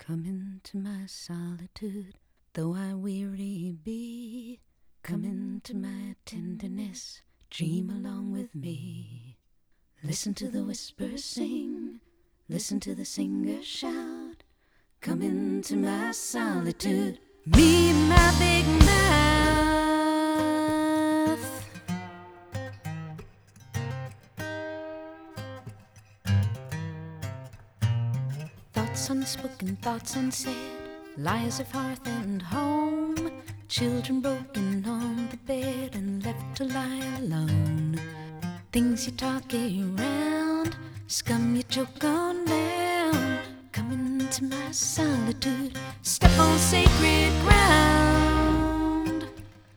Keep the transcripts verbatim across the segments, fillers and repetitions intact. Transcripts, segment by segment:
Come into my solitude, though I weary be. Come into my tenderness, dream along with me. Listen to the whispers sing, listen to the singer shout. Come into my solitude, me and my big mouth. Thoughts unspoken, thoughts unsaid, lies of hearth and home. Children broken on the bed and left to lie alone. Things you talk around, scum you choke on down. Come into my solitude, step on sacred ground.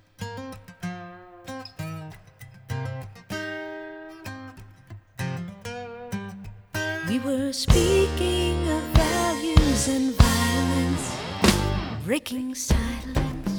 We were speaking of values and violence, breaking silence.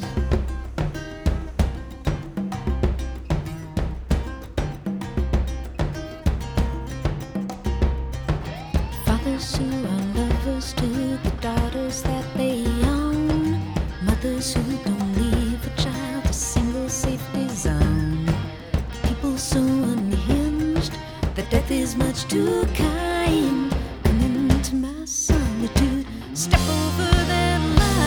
Fathers who are lovers to the daughters that they own. Mothers who don't leave a child a single safety zone. People so unhinged that death is much too kind. Come into my solitude, step over that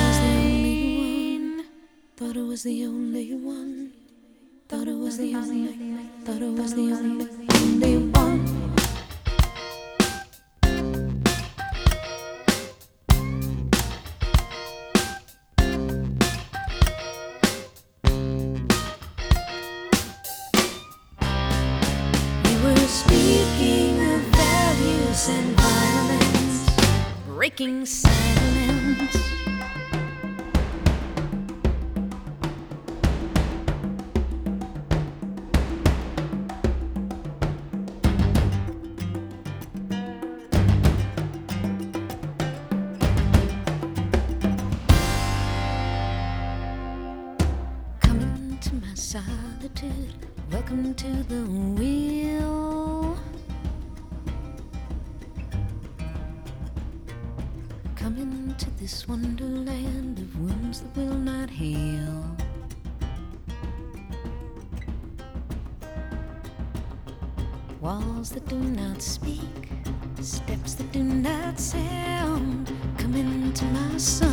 line. Thought it was the only one. Thought it was the only. Thought it was the only, only one. Speaking of values and violence, breaking silence. Come into my solitude, welcome to the wheel. Come into this wonderland of wounds that will not heal. Walls that do not speak, steps that do not sound. Come into my soul.